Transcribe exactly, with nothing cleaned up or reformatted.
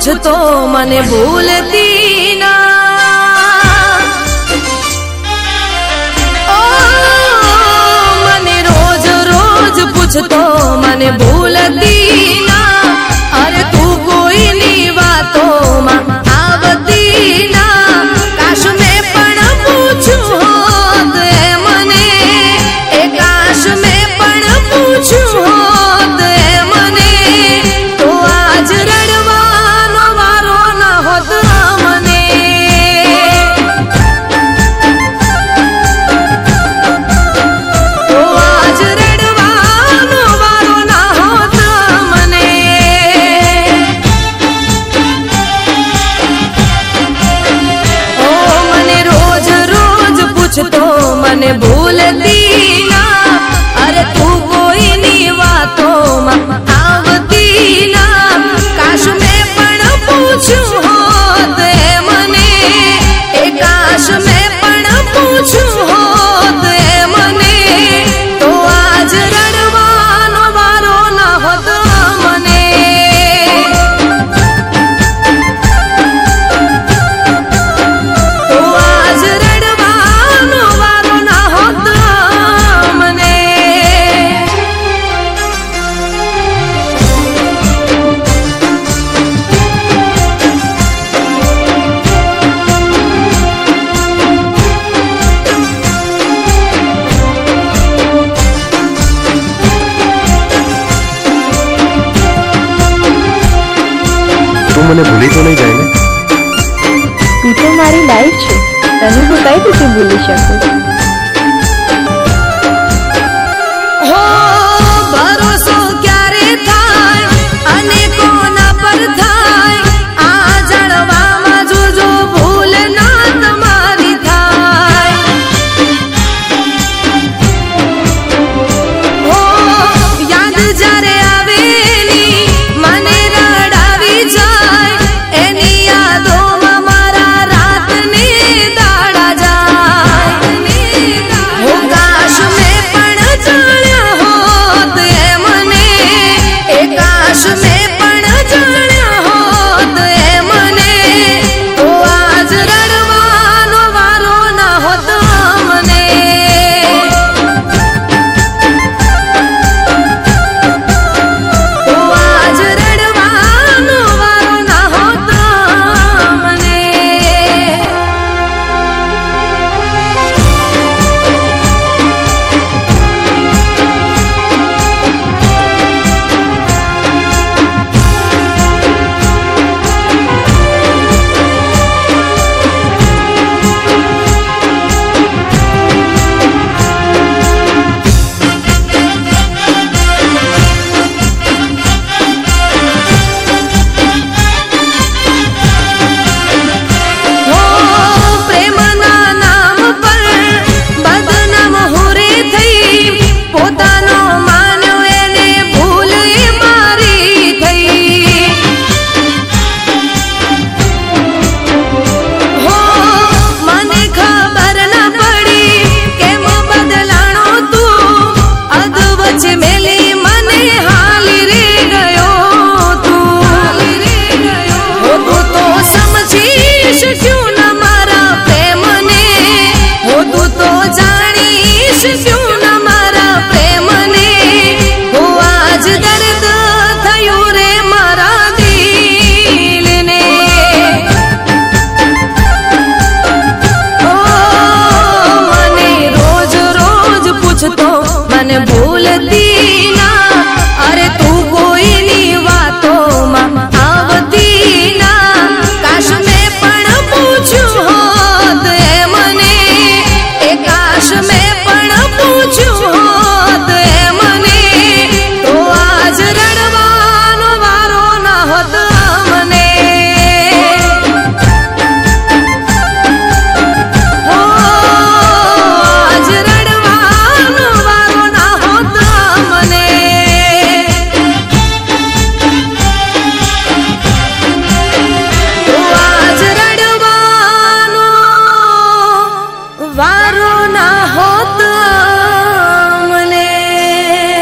पूछतो मने भूलती ना। ओ मने रोज रोज पूछतो मने भूलती ना। अरे तू कोई नी वातो मा आवती ना। काश में पण पूछू होत ए मने, ए काश में पण पूछू होत ए मने, तो आज रड़वानो वारो ना होत मने। तो आज रड़वानो वारो ना होत मने। ओ मने रोज रोज पूछतो मने भूलती ना। अरे तू कोई नी वातो मा आवती ना। काश में पण पूछू होत ए मने, ए काश में पण पूछू होत ए मने, तो आज रड़वानो वारो ना होत मने। तो आज रड़वानो वारो ना होत मने। तू मने भूली तो नहीं जाए? तू तो मारी लाइफ छे, तने હું કઈ રીતે ભૂલી શકું? हो भरोसो क्यारे थाय अने कोना पर थाय। आ जड़वामां जोजो भूल ना तमारी थाय। हो याद जारे आवेनी मने रडावी जाय। एनी यादोमां मारा रात ने दाड़ा जाय। हो काश में पण जाण्या होत ए मने, ए काश में पण जाण्या होत ए मने, तो आज रड़वानो वारो ना होत मने। तो आज रड़वानो वारो ना होत मने। हो प्रेमना नाम पर बदनाम होरे थई। पोतानो मान्यो एने भूल ए मारी थई। हो मने खबर न पड़ी केम बदलाणो तू। अध वच मेली मने हाली रे गयो तू। हो तू तो समझीश क्यों न मारा प्रेम ने, हो तू तो जानीश क्यों